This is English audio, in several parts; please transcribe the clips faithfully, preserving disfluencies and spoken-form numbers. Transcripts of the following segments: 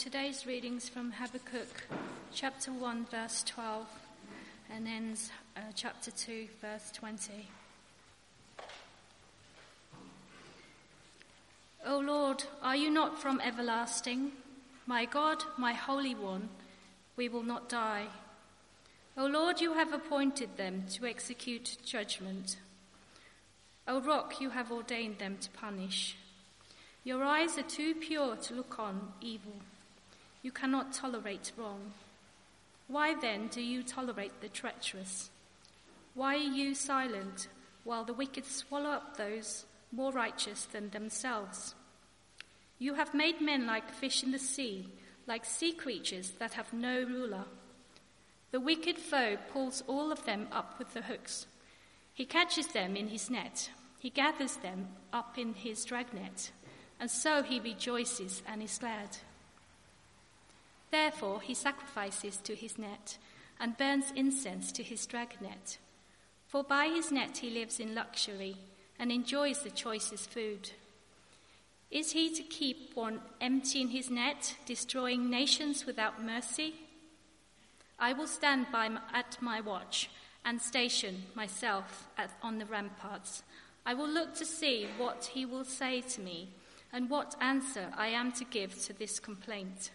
Today's readings from Habakkuk chapter one verse twelve and ends uh, chapter two verse twenty. O Lord, are you not from everlasting? My God, my Holy One, we will not die. O Lord, you have appointed them to execute judgment. O Rock, you have ordained them to punish. Your eyes are too pure to look on evil. You cannot tolerate wrong. Why then do you tolerate the treacherous? Why are you silent while the wicked swallow up those more righteous than themselves? You have made men like fish in the sea, like sea creatures that have no ruler. The wicked foe pulls all of them up with the hooks. He catches them in his net. He gathers them up in his dragnet, and so he rejoices and is glad. Therefore he sacrifices to his net and burns incense to his dragnet. For by his net he lives in luxury and enjoys the choicest food. Is he to keep one empty in his net, destroying nations without mercy? I will stand by at my watch and station myself at, on the ramparts. I will look to see what he will say to me and what answer I am to give to this complaint.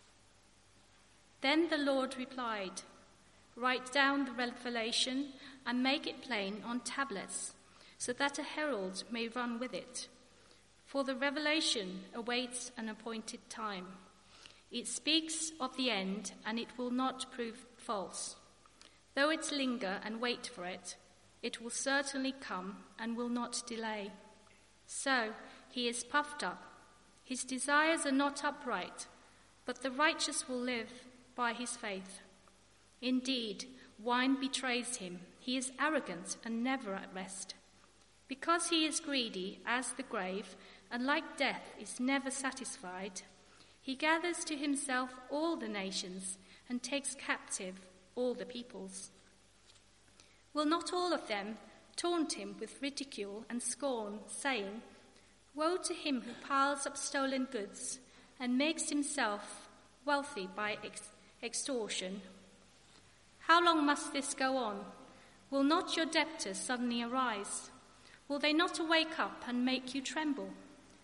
Then the Lord replied, "Write down the revelation and make it plain on tablets, so that a herald may run with it. For the revelation awaits an appointed time. It speaks of the end, and it will not prove false. Though it linger and wait for it, it will certainly come and will not delay. So he is puffed up. His desires are not upright, but the righteous will live by his faith. Indeed, wine betrays him. He is arrogant and never at rest. Because he is greedy as the grave, and like death is never satisfied, he gathers to himself all the nations and takes captive all the peoples. Will not all of them taunt him with ridicule and scorn, saying, 'Woe to him who piles up stolen goods and makes himself wealthy by ex- extortion. How long must this go on? Will not your debtors suddenly arise? Will they not wake up and make you tremble?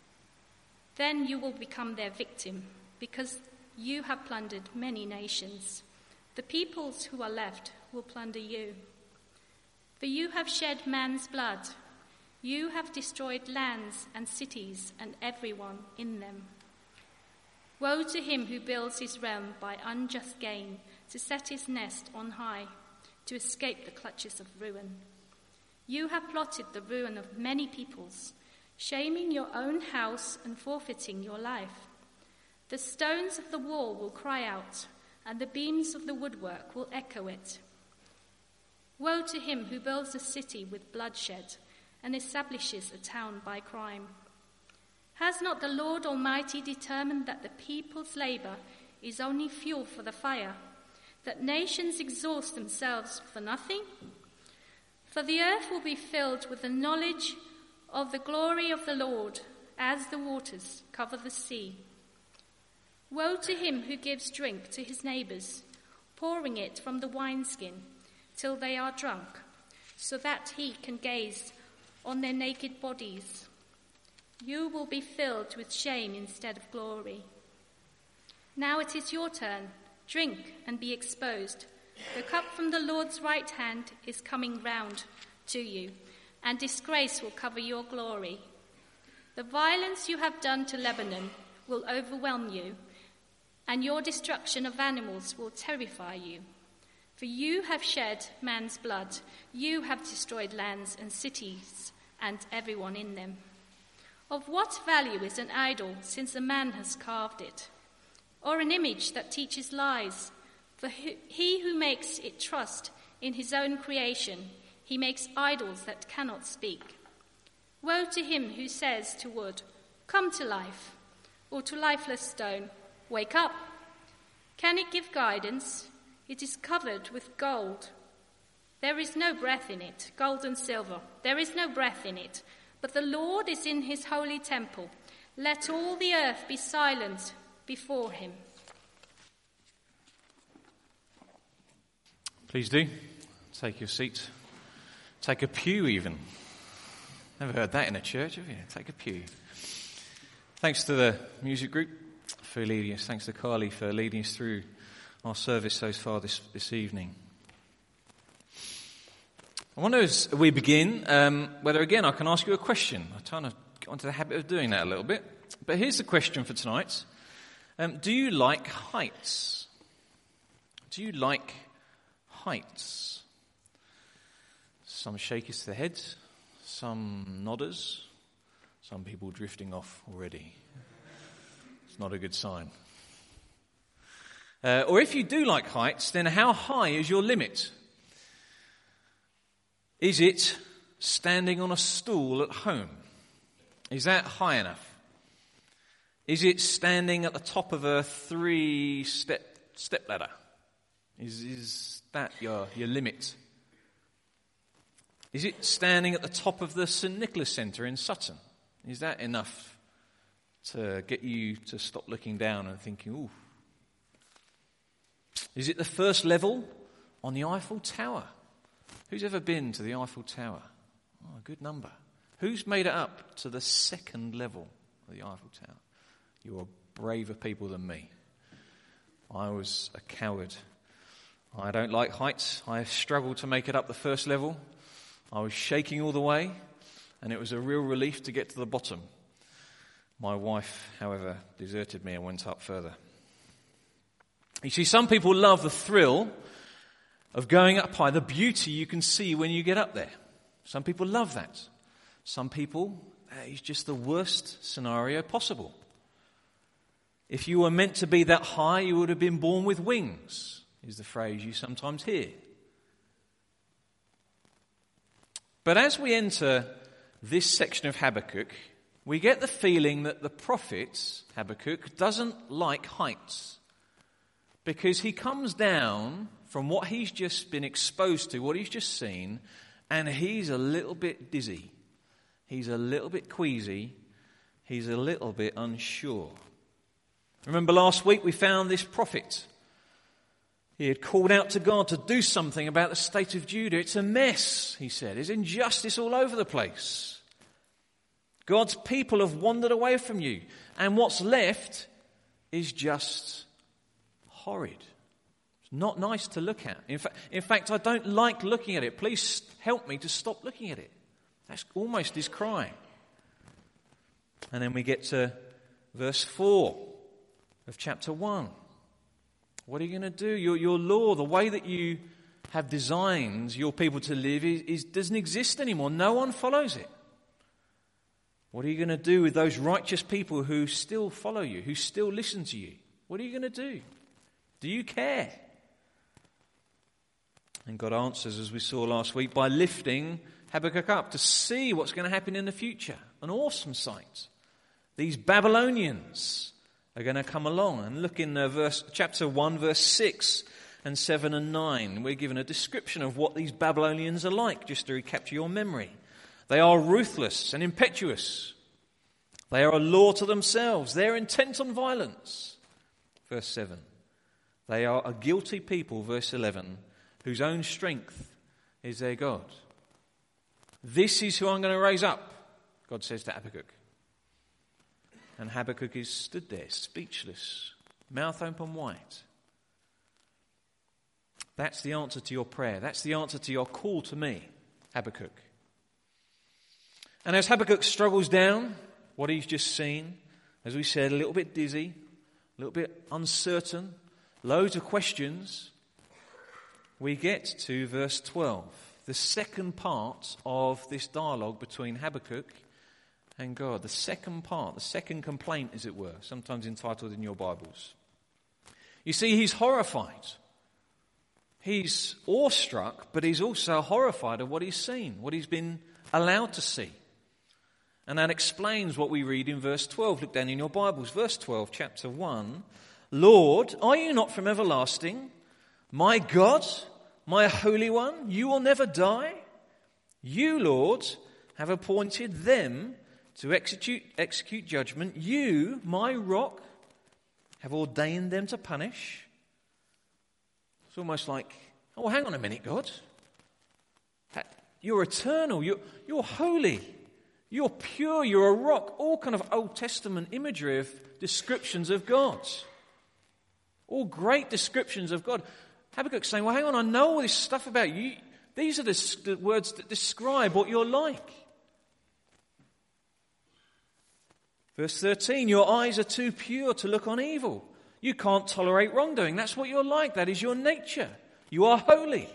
Then you will become their victim, because you have plundered many nations. The peoples who are left will plunder you. For you have shed man's blood. You have destroyed lands and cities and everyone in them. Woe to him who builds his realm by unjust gain, to set his nest on high, to escape the clutches of ruin. You have plotted the ruin of many peoples, shaming your own house and forfeiting your life. The stones of the wall will cry out, and the beams of the woodwork will echo it. Woe to him who builds a city with bloodshed and establishes a town by crime. Has not the Lord Almighty determined that the people's labor is only fuel for the fire, that nations exhaust themselves for nothing? For the earth will be filled with the knowledge of the glory of the Lord as the waters cover the sea. Woe to him who gives drink to his neighbors, pouring it from the wineskin till they are drunk, so that he can gaze on their naked bodies. You will be filled with shame instead of glory. Now it is your turn. Drink and be exposed. The cup from the Lord's right hand is coming round to you, and disgrace will cover your glory. The violence you have done to Lebanon will overwhelm you, and your destruction of animals will terrify you. For you have shed man's blood. You have destroyed lands and cities and everyone in them. Of what value is an idol, since a man has carved it? Or an image that teaches lies? For he who makes it trust in his own creation, he makes idols that cannot speak. Woe to him who says to wood, 'Come to life,' or to lifeless stone, 'Wake up.' Can it give guidance? It is covered with gold. There is no breath in it, gold and silver. There is no breath in it. But the Lord is in his holy temple. Let all the earth be silent before him. Please do. Take your seat. Take a pew even. Never heard that in a church, have you? Take a pew. Thanks to the music group for leading us. Thanks to Carly for leading us through our service so far this, this evening. I wonder as we begin, um, whether again I can ask you a question. I'm trying to get onto the habit of doing that a little bit. But here's the question for tonight. Um, do you like heights? Do you like heights? Some shakers to the head, some nodders, some people drifting off already. It's not a good sign. Uh, or if you do like heights, then how high is your limit? Is it standing on a stool at home? Is that high enough? Is it standing at the top of a three-step step ladder? Is, is that your, your limit? Is it standing at the top of the Saint Nicholas Centre in Sutton? Is that enough to get you to stop looking down and thinking, ooh? Is it the first level on the Eiffel Tower? Who's ever been to the Eiffel Tower? Oh, a good number. Who's made it up to the second level of the Eiffel Tower? You are braver people than me. I was a coward. I don't like heights. I struggled to make it up the first level. I was shaking all the way, and it was a real relief to get to the bottom. My wife, however, deserted me and went up further. You see, some people love the thrill of going up high, the beauty you can see when you get up there. Some people love that. Some people, that is just the worst scenario possible. If you were meant to be that high, you would have been born with wings, is the phrase you sometimes hear. But as we enter this section of Habakkuk, we get the feeling that the prophet, Habakkuk, doesn't like heights. Because he comes down from what he's just been exposed to, what he's just seen, and he's a little bit dizzy. He's a little bit queasy. He's a little bit unsure. Remember last week we found this prophet. He had called out to God to do something about the state of Judah. It's a mess, he said. There's injustice all over the place. God's people have wandered away from you. And what's left is just horrid. It's not nice to look at. In fact, in fact, I don't like looking at it. Please help me to stop looking at it. That's almost his cry. And then we get to verse four of chapter one. What are you going to do? Your, your law, the way that you have designed your people to live is, is, doesn't exist anymore. No one follows it. What are you going to do with those righteous people who still follow you, who still listen to you? What are you going to do? Do you care? And God answers, as we saw last week, by lifting Habakkuk up to see what's going to happen in the future. An awesome sight. These Babylonians are going to come along. And look in uh, verse, chapter one, verse six and seven and nine. We're given a description of what these Babylonians are like, just to recapture your memory. They are ruthless and impetuous. They are a law to themselves. They're intent on violence. Verse seven. They are a guilty people, verse eleven, whose own strength is their God. This is who I'm going to raise up, God says to Habakkuk. And Habakkuk is stood there, speechless, mouth open wide. That's the answer to your prayer. That's the answer to your call to me, Habakkuk. And as Habakkuk struggles down what he's just seen, as we said, a little bit dizzy, a little bit uncertain, loads of questions, we get to verse twelve, the second part of this dialogue between Habakkuk and God. The second part, the second complaint, as it were, sometimes entitled in your Bibles. You see, he's horrified. He's awestruck, but he's also horrified of what he's seen, what he's been allowed to see. And that explains what we read in verse twelve. Look down in your Bibles. Verse twelve, chapter one. Lord, are you not from everlasting? My God, my Holy One, you will never die. You, Lord, have appointed them to execute, execute judgment. You, my rock, have ordained them to punish. It's almost like Oh, hang on a minute, God. You're eternal. You're, you're holy. You're pure. You're a rock. All kind of Old Testament imagery of descriptions of God. All great descriptions of God. Habakkuk's saying, well, hang on, I know all this stuff about you. These are the, the words that describe what you're like. Verse thirteen, your eyes are too pure to look on evil. You can't tolerate wrongdoing. That's what you're like. That is your nature. You are holy.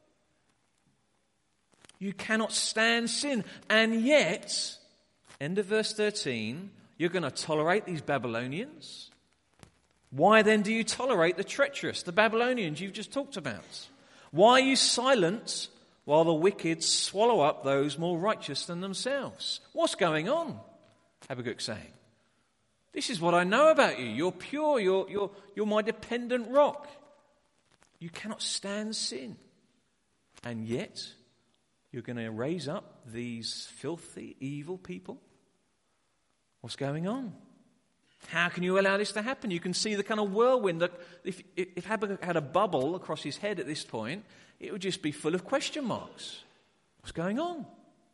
You cannot stand sin. And yet, end of verse thirteen, you're going to tolerate these Babylonians. Why then do you tolerate the treacherous, the Babylonians you've just talked about? Why are you silent while the wicked swallow up those more righteous than themselves? What's going on? Habakkuk's saying. This is what I know about you. You're pure. You're, you're, you're my dependent rock. You cannot stand sin. And yet, you're going to raise up these filthy, evil people? What's going on? How can you allow this to happen? You can see the kind of whirlwind that if, if Habakkuk had a bubble across his head at this point, it would just be full of question marks. What's going on?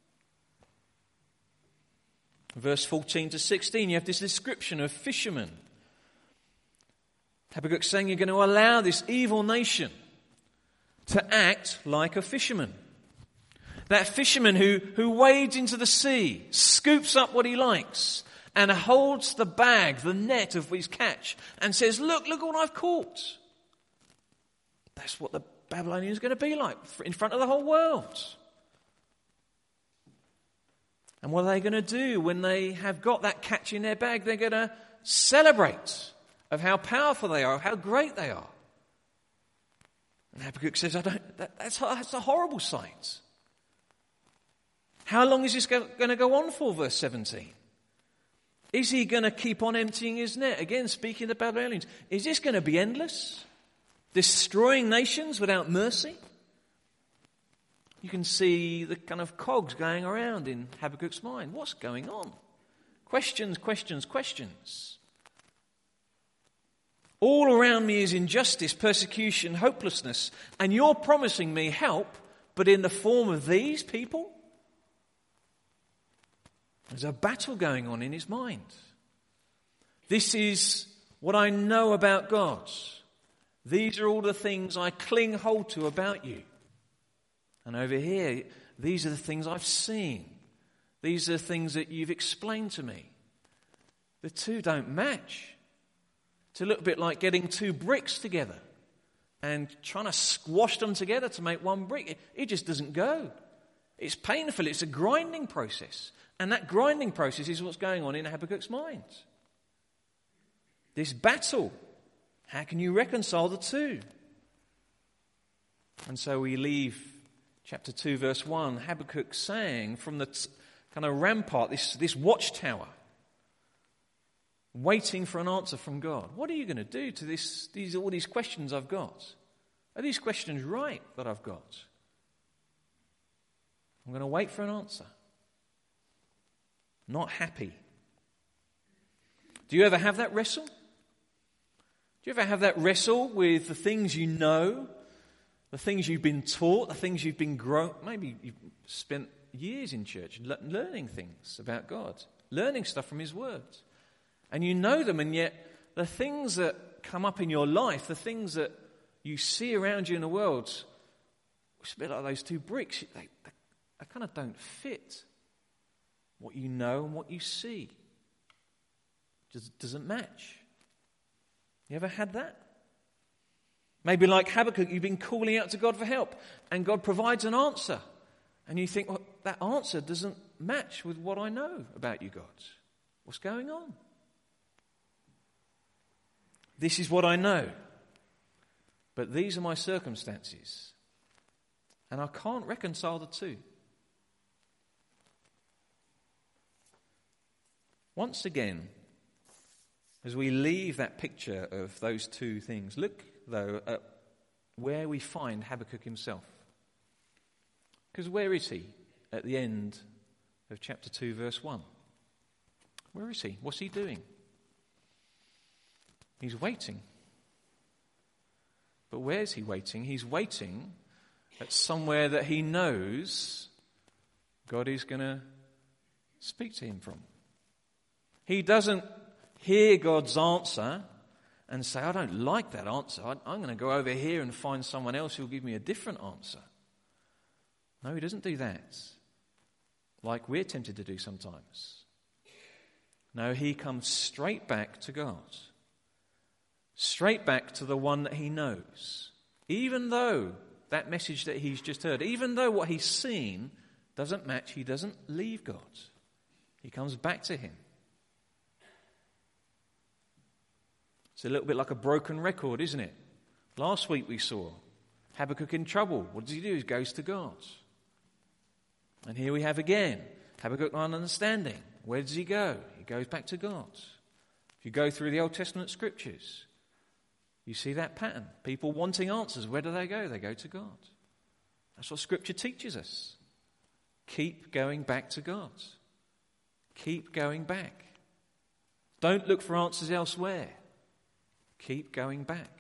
Verse fourteen to sixteen, you have this description of fishermen. Habakkuk's saying you're going to allow this evil nation to act like a fisherman. That fisherman who, who wades into the sea, scoops up what he likes, and holds the bag, the net of his catch, and says, look, look what I've caught. That's what the Babylonians are going to be like in front of the whole world. And what are they going to do when they have got that catch in their bag? They're going to celebrate of how powerful they are, how great they are. And Habakkuk says, I don't, that, that's, that's a horrible sight. How long is this go, going to go on for, verse seventeen? Is he going to keep on emptying his net? Again, speaking to the Babylonians, is this going to be endless? Destroying nations without mercy? You can see the kind of cogs going around in Habakkuk's mind. What's going on? Questions, questions, questions. All around me is injustice, persecution, hopelessness, and you're promising me help, but in the form of these people? There's a battle going on in his mind. This is what I know about God. These are all the things I cling hold to about you. And over here, these are the things I've seen. These are the things that you've explained to me. The two don't match. It's a little bit like getting two bricks together and trying to squash them together to make one brick. It, it just doesn't go. It's painful. It's a grinding process. And that grinding process is what's going on in Habakkuk's mind. This battle. How can you reconcile the two? And so we leave chapter two, verse one, Habakkuk saying from the t- kind of rampart, this, this watchtower, waiting for an answer from God. What are you going to do to this? These all these questions I've got? Are these questions right that I've got? I'm going to wait for an answer. Not happy. Do you ever have that wrestle? Do you ever have that wrestle with the things you know, the things you've been taught, the things you've been grown? Maybe you've spent years in church learning things about God, learning stuff from His Word. And you know them, and yet the things that come up in your life, the things that you see around you in the world, it's a bit like those two bricks. They, they, they kind of don't fit what you know and what you see. Just doesn't match. You ever had that? Maybe like Habakkuk, you've been calling out to God for help, and God provides an answer. And you think, well, that answer doesn't match with what I know about you, God. What's going on? This is what I know. But these are my circumstances. And I can't reconcile the two. Once again, as we leave that picture of those two things, look, though, at where we find Habakkuk himself. Because where is he at the end of chapter two, verse one? Where is he? What's he doing? He's waiting. But where's he waiting? He's waiting at somewhere that he knows God is going to speak to him from. He doesn't hear God's answer and say, I don't like that answer. I'm going to go over here and find someone else who'll give me a different answer. No, he doesn't do that, like we're tempted to do sometimes. No, he comes straight back to God. Straight back to the one that he knows. Even though that message that he's just heard, even though what he's seen doesn't match, he doesn't leave God. He comes back to him. It's a little bit like a broken record, isn't it? Last week we saw Habakkuk in trouble. What does he do? He goes to God. And here we have again Habakkuk not understanding. Where does he go? He goes back to God. If you go through the Old Testament scriptures, you see that pattern. People wanting answers. Where do they go? They go to God. That's what Scripture teaches us. Keep going back to God. Keep going back. Don't look for answers elsewhere. Keep going back.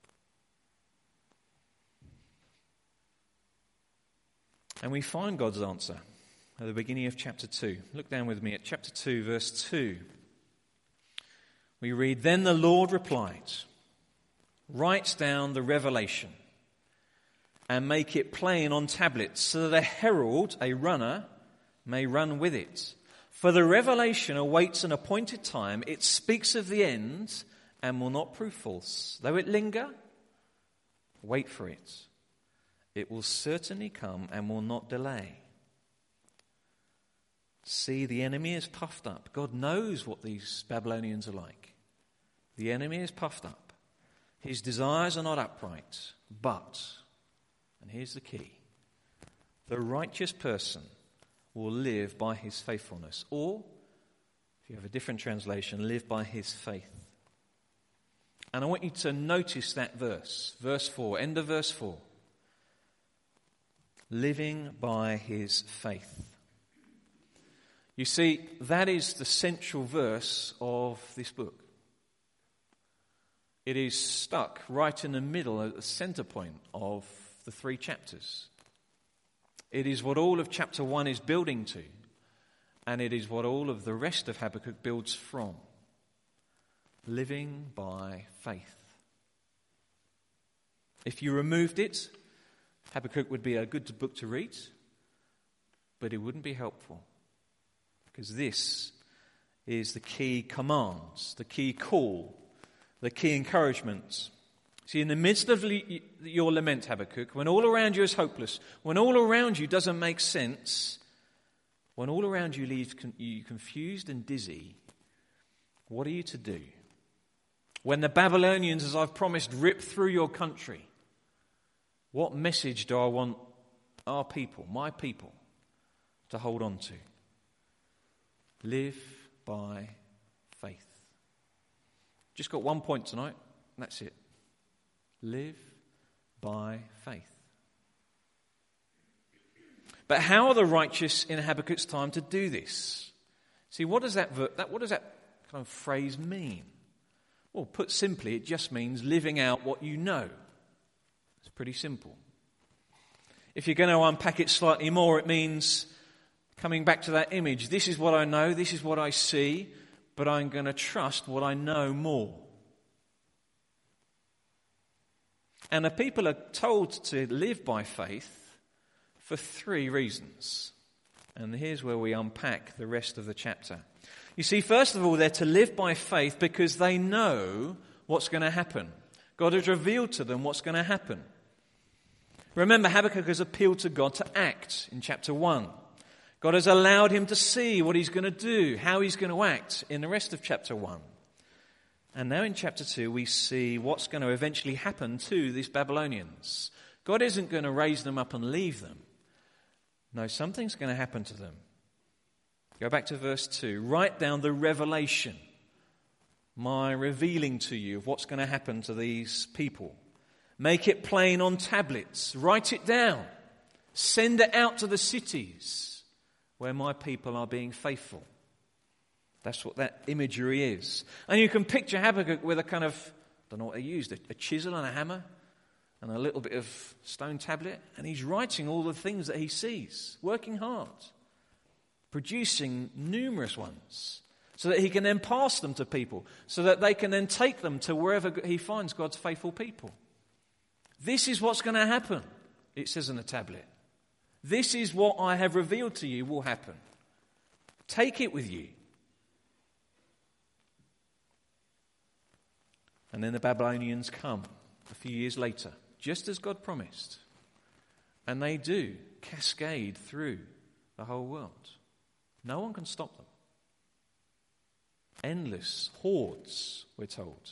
And we find God's answer at the beginning of chapter two. Look down with me at chapter two, verse two. We read, Then the Lord replied, Write down the revelation and make it plain on tablets, so that a herald, a runner, may run with it. For the revelation awaits an appointed time. It speaks of the end and will not prove false. Though it linger, wait for it. It will certainly come and will not delay. See, the enemy is puffed up. God knows what these Babylonians are like. The enemy is puffed up. His desires are not upright. But, and here's the key, the righteous person will live by his faithfulness. Or, if you have a different translation, live by his faith. And I want you to notice that verse, verse four, end of verse four. Living by his faith. You see, that is the central verse of this book. It is stuck right in the middle, at the center point of the three chapters. It is what all of chapter one is building to, and it is what all of the rest of Habakkuk builds from. Living by faith. If you removed it, Habakkuk would be a good book to read, but it wouldn't be helpful. Because this is the key commands, the key call, the key encouragement. See, in the midst of le- your lament, Habakkuk, when all around you is hopeless, when all around you doesn't make sense, when all around you leaves con- you confused and dizzy, what are you to do? When the Babylonians, as I've promised, rip through your country, what message do I want our people, my people, to hold on to? Live by faith. Just got one point tonight, and that's it. Live by faith. But how are the righteous in Habakkuk's time to do this? See, what does that, that what does that kind of phrase mean? Well, put simply, it just means living out what you know. It's pretty simple. If you're going to unpack it slightly more, it means coming back to that image. This is what I know, this is what I see, but I'm going to trust what I know more. And the people are told to live by faith for three reasons. And here's where we unpack the rest of the chapter. You see, first of all, they're to live by faith because they know what's going to happen. God has revealed to them what's going to happen. Remember, Habakkuk has appealed to God to act in chapter one. God has allowed him to see what he's going to do, how he's going to act in the rest of chapter one. And now in chapter two, we see what's going to eventually happen to these Babylonians. God isn't going to raise them up and leave them. No, something's going to happen to them. Go back to verse two. Write down the revelation, my revealing to you of what's going to happen to these people. Make it plain on tablets. Write it down. Send it out to the cities where my people are being faithful. That's what that imagery is. And you can picture Habakkuk with a kind of, I don't know what they used, a, a chisel and a hammer. and a little bit of stone tablet, and he's writing all the things that he sees, working hard, producing numerous ones, so that he can then pass them to people, so that they can then take them to wherever he finds God's faithful people. This is what's going to happen, it says on the tablet. This is what I have revealed to you will happen. Take it with you. And then the Babylonians come a few years later, just as God promised. And they do cascade through the whole world. No one can stop them. Endless hordes, we're told.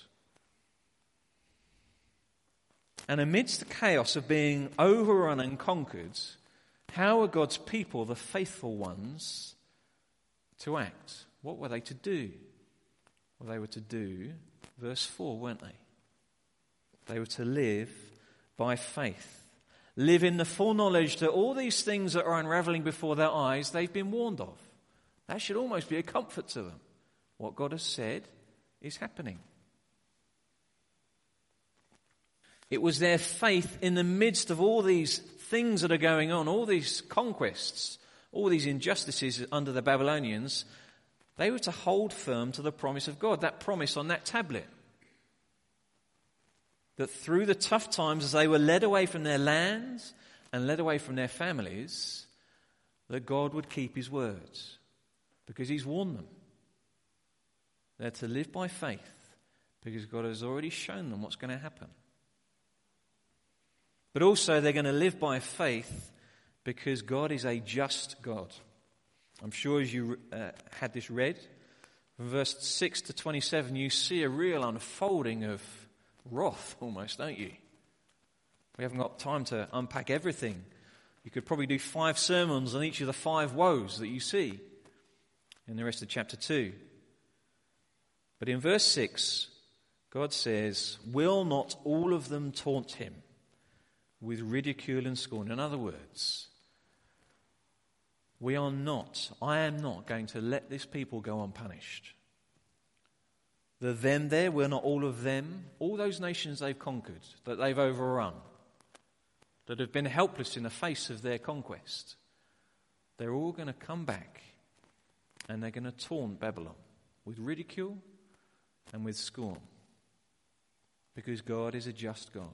And amidst the chaos of being overrun and conquered, how are God's people, the faithful ones, to act? What were they to do? Well, they were to do, verse four, weren't they? They were to live by faith. Live in the full knowledge that all these things that are unraveling before their eyes, they've been warned of. That should almost be a comfort to them. What God has said is happening. It was their faith in the midst of all these things that are going on, all these conquests, all these injustices under the Babylonians. They were to hold firm to the promise of God, that promise on that tablet. That through the tough times as they were led away from their lands and led away from their families, that God would keep his words. Because he's warned them. They're to live by faith because God has already shown them what's going to happen. But also they're going to live by faith because God is a just God. I'm sure as you uh, had this read, from verse six to twenty-seven, you see a real unfolding of wrath almost, don't you? We haven't got time to unpack everything. You could probably do five sermons on each of the five woes that you see in the rest of chapter two. But in verse six, God says, will not all of them taunt him with ridicule and scorn? In other words, we are not, I am not going to let this people go unpunished. The them there, we're not all of them. All those nations they've conquered, that they've overrun, that have been helpless in the face of their conquest, they're all going to come back and they're going to taunt Babylon with ridicule and with scorn. Because God is a just God.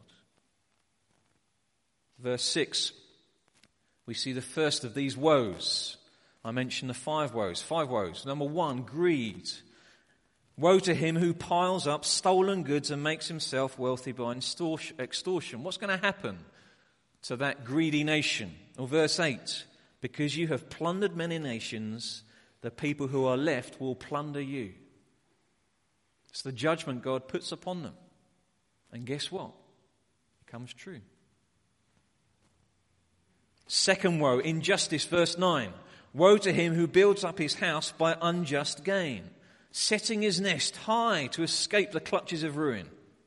Verse six, we see the first of these woes. I mentioned the five woes. Five woes. Number one, greed. Woe to him who piles up stolen goods and makes himself wealthy by extortion. What's going to happen to that greedy nation? Or verse eight, because you have plundered many nations, the people who are left will plunder you. It's the judgment God puts upon them. And guess what? It comes true. Second woe, injustice, verse nine. Woe to him who builds up his house by unjust gain, setting his nest high to escape the clutches of ruin.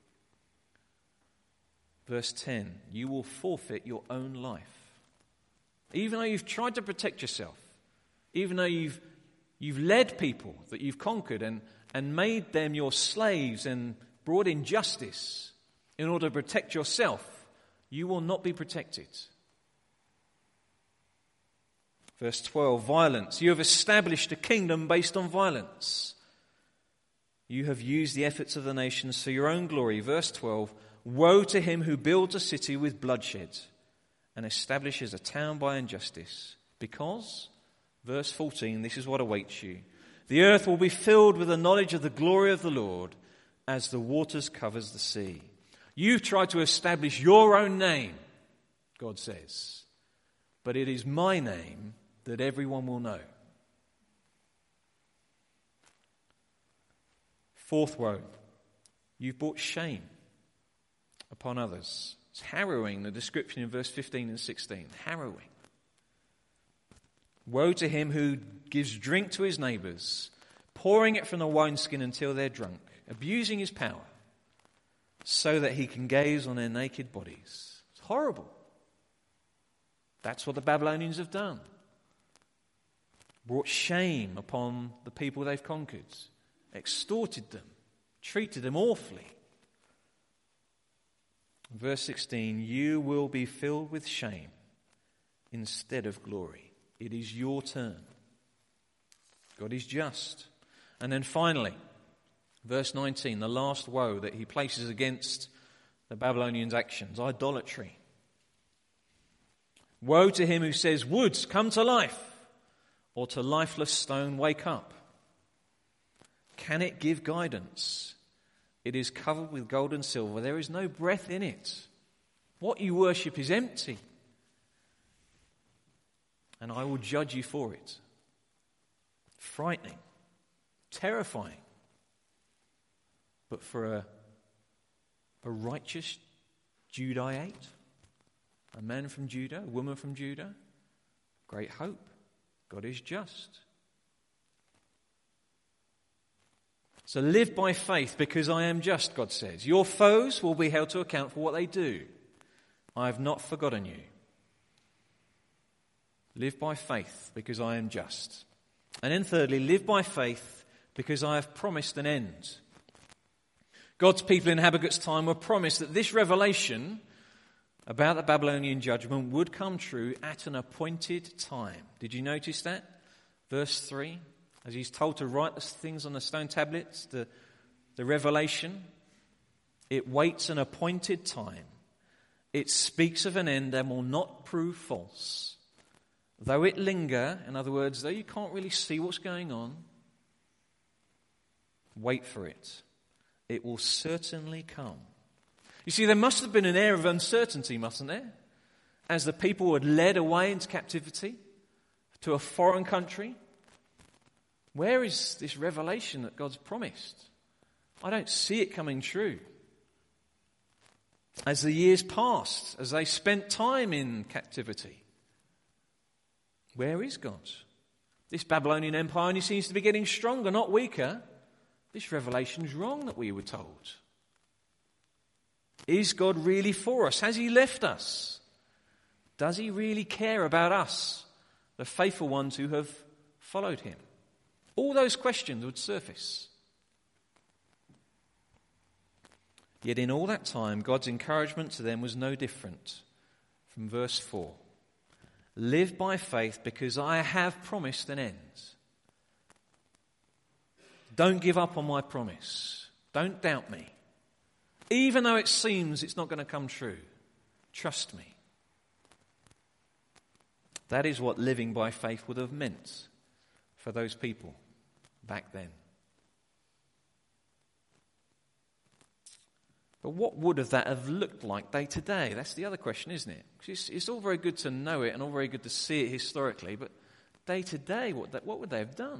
Verse ten, you will forfeit your own life. Even though you've tried to protect yourself, even though you've you've led people that you've conquered and, and made them your slaves and brought injustice in order to protect yourself, you will not be protected. Verse twelve, violence. You have established a kingdom based on violence. You have used the efforts of the nations for your own glory. Verse twelve, woe to him who builds a city with bloodshed and establishes a town by injustice. Because, verse fourteen, this is what awaits you. The earth will be filled with the knowledge of the glory of the Lord as the waters covers the sea. You've tried to establish your own name, God says, but it is my name that everyone will know. Fourth woe, you've brought shame upon others. It's harrowing, the description in verse fifteen and sixteen. Harrowing. Woe to him who gives drink to his neighbours, pouring it from the wineskin until they're drunk, abusing his power, so that he can gaze on their naked bodies. It's horrible. That's what the Babylonians have done. Brought shame upon the people they've conquered, extorted them, treated them awfully. Verse sixteen, you will be filled with shame instead of glory. It is your turn. God is just. And then finally, verse nineteen, the last woe that he places against the Babylonians' actions, idolatry. Woe to him who says, woods, come to life, or to lifeless stone, wake up. Can it give guidance? It is covered with gold and silver. There is no breath in it. What you worship is empty. And I will judge you for it. Frightening. Terrifying. But for a, a righteous Judahite, a man from Judah, a woman from Judah, great hope. God is just. So live by faith because I am just, God says. Your foes will be held to account for what they do. I have not forgotten you. Live by faith because I am just. And then thirdly, live by faith because I have promised an end. God's people in Habakkuk's time were promised that this revelation about the Babylonian judgment would come true at an appointed time. Did you notice that? Verse three, as he's told to write the things on the stone tablets, the, the revelation, it waits an appointed time. It speaks of an end and will not prove false. Though it linger, in other words, though you can't really see what's going on, wait for it. It will certainly come. You see, there must have been an air of uncertainty, mustn't there? As the people were led away into captivity to a foreign country. Where is this revelation that God's promised? I don't see it coming true. As the years passed, as they spent time in captivity, where is God? This Babylonian Empire only seems to be getting stronger, not weaker. This revelation is wrong that we were told. Is God really for us? Has he left us? Does he really care about us, the faithful ones who have followed him? All those questions would surface. Yet in all that time, God's encouragement to them was no different. From verse four, live by faith because I have promised an end. Don't give up on my promise. Don't doubt me. Even though it seems it's not going to come true, trust me. That is what living by faith would have meant for those people back then. But what would have that have looked like day to day? That's the other question, isn't it? It's, it's all very good to know it and all very good to see it historically, but day to day, what, what would they have done?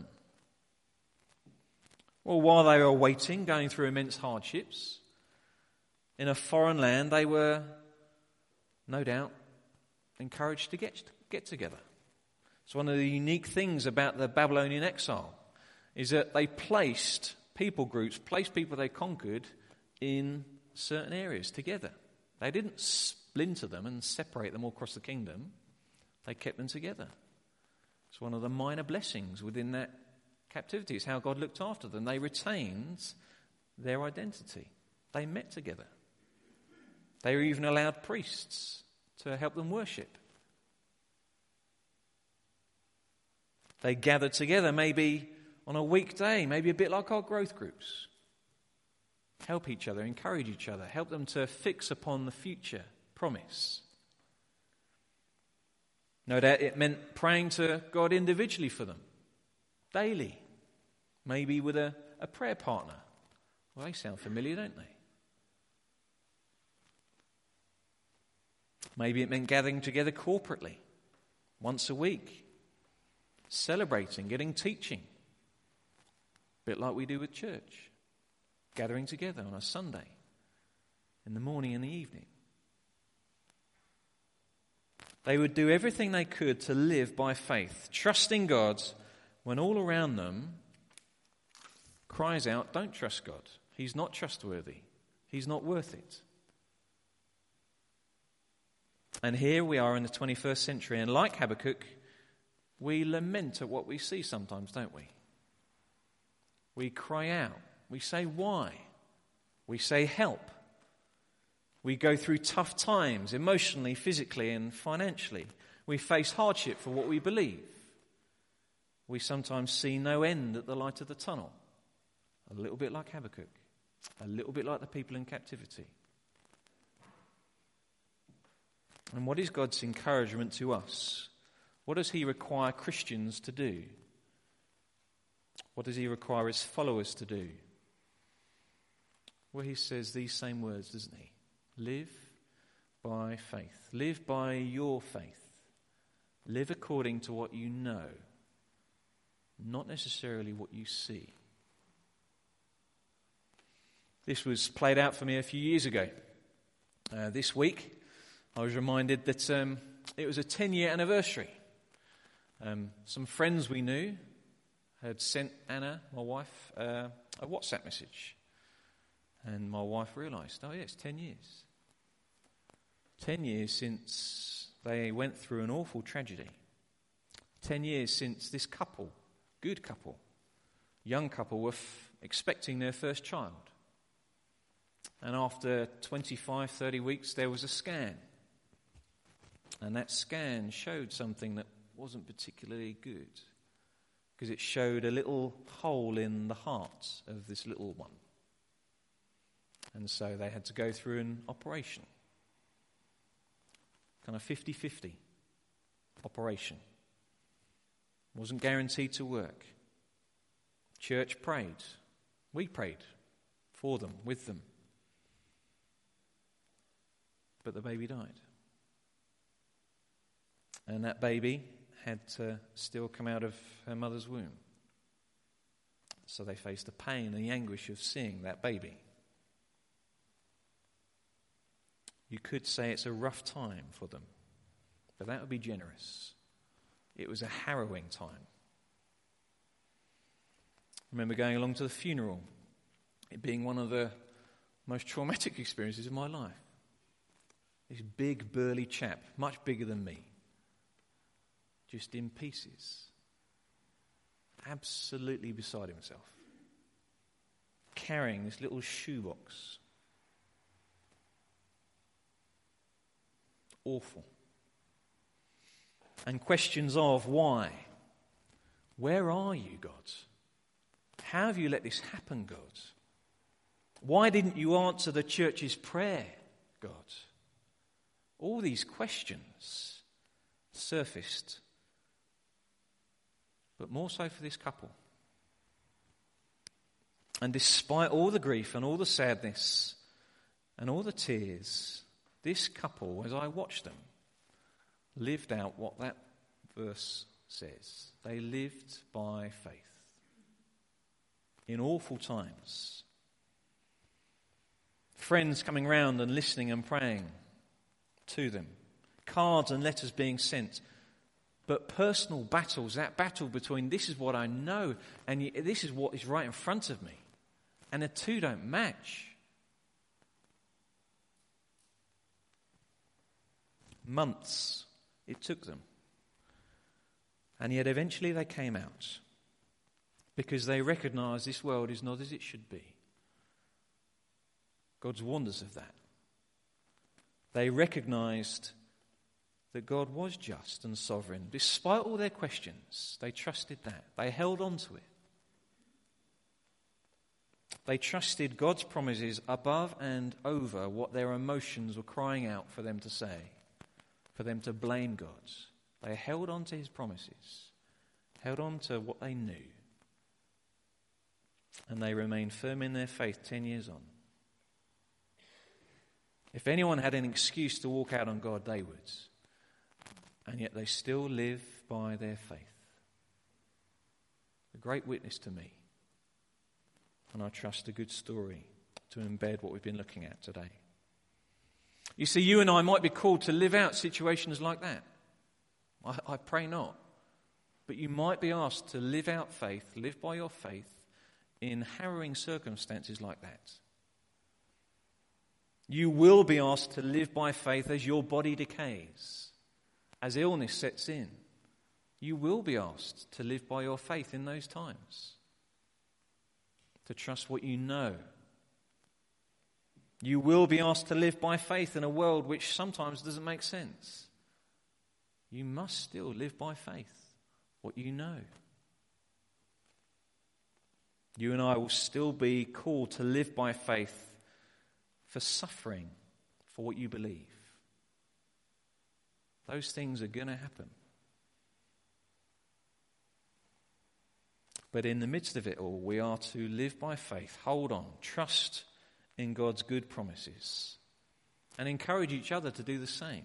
Well, while they were waiting, going through immense hardships, in a foreign land, they were, no doubt, encouraged to get, get together. So one of the unique things about the Babylonian exile is that they placed people groups, placed people they conquered in certain areas together. They didn't splinter them and separate them all across the kingdom. They kept them together. It's one of the minor blessings within that captivity. It's how God looked after them. They retained their identity. They met together. They were even allowed priests to help them worship. They gathered together maybe on a weekday, maybe a bit like our growth groups. Help each other, encourage each other, help them to fix upon the future promise. No doubt it meant praying to God individually for them, daily, maybe with a, a prayer partner. Well, they sound familiar, don't they? Maybe it meant gathering together corporately, once a week, celebrating, getting teaching, a bit like we do with church, gathering together on a Sunday, in the morning and the evening. They would do everything they could to live by faith, trusting God when all around them cries out, don't trust God. He's not trustworthy. He's not worth it. And here we are in the twenty-first century, and like Habakkuk, we lament at what we see sometimes, don't we? We cry out. We say, why? We say, help. We go through tough times emotionally, physically, and financially. We face hardship for what we believe. We sometimes see no end at the light of the tunnel. A little bit like Habakkuk. A little bit like the people in captivity. And what is God's encouragement to us? What does he require Christians to do? What does he require his followers to do? Well, he says these same words, doesn't he? Live by faith. Live by your faith. Live according to what you know, not necessarily what you see. This was played out for me a few years ago. Uh, this week, I was reminded that um, it was a ten-year anniversary. Um, some friends we knew had sent Anna, my wife, uh, a WhatsApp message. And my wife realised, oh yeah, it's ten years. Ten years since they went through an awful tragedy. Ten years since this couple, good couple, young couple, were f- expecting their first child. And after twenty-five, thirty weeks, there was a scan. And that scan showed something that wasn't particularly good, because it showed a little hole in the heart of this little one. And so they had to go through an operation. Kind of fifty-fifty operation. Wasn't guaranteed to work. Church prayed. We prayed for them, with them. But the baby died. And that baby had to still come out of her mother's womb. So they faced the pain and the anguish of seeing that baby. You could say it's a rough time for them, but that would be generous. It was a harrowing time. I remember going along to the funeral, it being one of the most traumatic experiences of my life. This big, burly chap, much bigger than me, just in pieces, absolutely beside himself, carrying this little shoebox. Awful. And questions of why? Where are you, God? How have you let this happen, God? Why didn't you answer the church's prayer, God? All these questions surfaced, but more so for this couple. And despite all the grief and all the sadness and all the tears, this couple, as I watched them, lived out what that verse says. They lived by faith in awful times. Friends coming round and listening and praying to them. Cards and letters being sent. But personal battles, that battle between this is what I know and this is what is right in front of me. And the two don't match. Months it took them. And yet eventually they came out. Because they recognised this world is not as it should be. God's warned us of that. They recognised that God was just and sovereign. Despite all their questions, they trusted that. They held on to it. They trusted God's promises above and over what their emotions were crying out for them to say, for them to blame God. They held on to his promises, held on to what they knew, and they remained firm in their faith ten years on. If anyone had an excuse to walk out on God, they would. And yet they still live by their faith. A great witness to me. And I trust a good story to embed what we've been looking at today. You see, you and I might be called to live out situations like that. I, I pray not. But you might be asked to live out faith, live by your faith in harrowing circumstances like that. You will be asked to live by faith as your body decays, as illness sets in. You will be asked to live by your faith in those times, to trust what you know. You will be asked to live by faith in a world which sometimes doesn't make sense. You must still live by faith, what you know. You and I will still be called to live by faith for suffering for what you believe. Those things are going to happen. But in the midst of it all, we are to live by faith, hold on, trust in God's good promises, and encourage each other to do the same.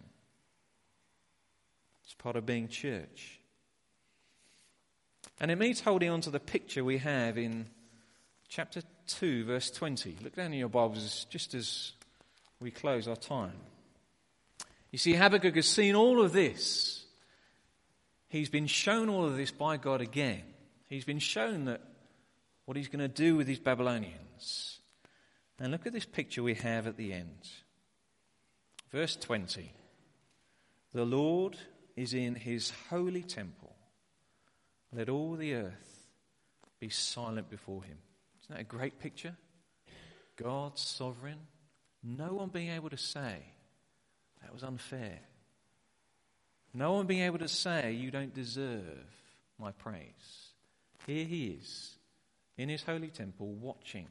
It's part of being church. And it means holding on to the picture we have in chapter two, verse twenty. Look down in your Bibles just as we close our time. You see, Habakkuk has seen all of this. He's been shown all of this by God again. He's been shown that what he's going to do with these Babylonians. And look at this picture we have at the end. Verse twenty. The Lord is in his holy temple. Let all the earth be silent before him. Isn't that a great picture? God sovereign. No one being able to say, that was unfair. No one being able to say, you don't deserve my praise. Here he is, in his holy temple, watching.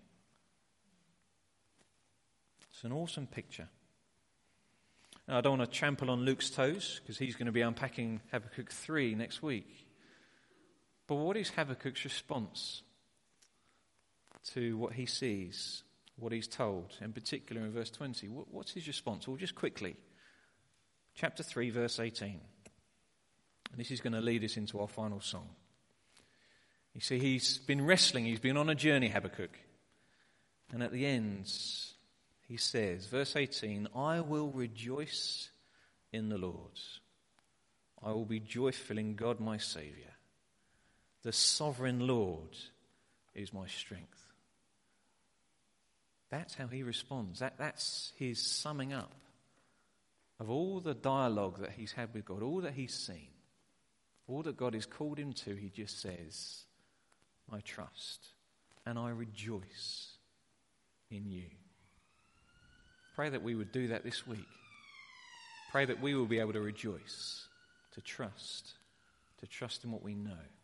It's an awesome picture. Now, I don't want to trample on Luke's toes, because he's going to be unpacking Habakkuk three next week. But what is Habakkuk's response to what he sees, what he's told, in particular in verse twenty? What's his response? Well, just quickly. Chapter three, verse eighteen. And this is going to lead us into our final song. You see, he's been wrestling, he's been on a journey, Habakkuk. And at the end, he says, verse eighteen, I will rejoice in the Lord. I will be joyful in God my Saviour. The sovereign Lord is my strength. That's how he responds. That, that's his summing up of all the dialogue that he's had with God, all that he's seen, all that God has called him to. He just says, I trust and I rejoice in you. Pray that we would do that this week. Pray that we will be able to rejoice, to trust, to trust in what we know.